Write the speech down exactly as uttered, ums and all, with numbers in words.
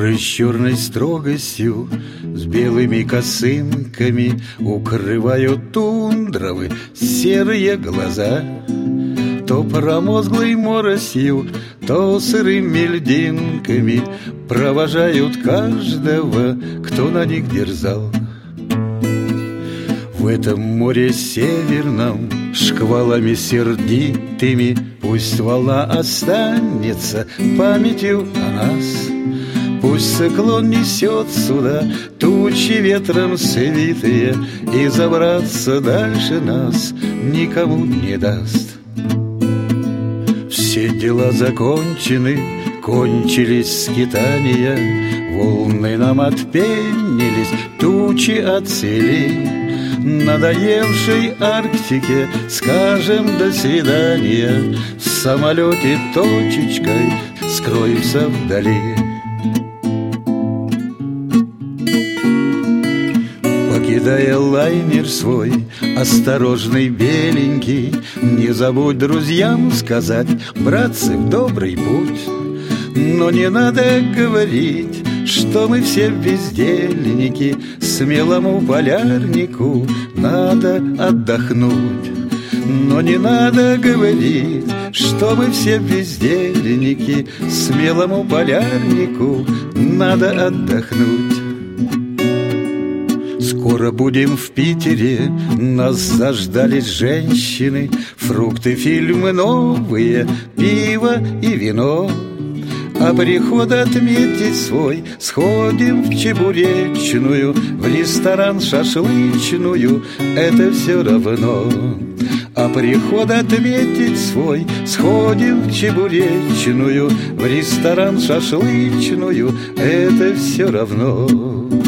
Горы с черной строгостью, с белыми косынками укрывают тундровы серые глаза. То промозглой моросью, то сырыми льдинками провожают каждого, кто на них дерзал. В этом море северном, шквалами сердитыми, пусть волна останется памятью о нас. Пусть циклон несет сюда тучи ветром свитые, и забраться дальше нас никому не даст. Все дела закончены, кончились скитания, волны нам отпенились, тучи отцвели. Надоевшей Арктике скажем до свидания, в самолете точечкой скроемся вдали. Покидая лайнер свой, осторожный беленький, не забудь друзьям сказать: братцы, в добрый путь. Но не надо говорить, что мы все бездельники, смелому полярнику надо отдохнуть. Но не надо говорить, что мы все бездельники, смелому полярнику надо отдохнуть. Скоро будем в Питере, нас заждались женщины, фрукты, фильмы новые, пиво и вино. А приход отметить свой сходим в Чебуречную, в ресторан шашлычную, это все равно. А приход отметить свой сходим в Чебуречную, в ресторан шашлычную, это все равно.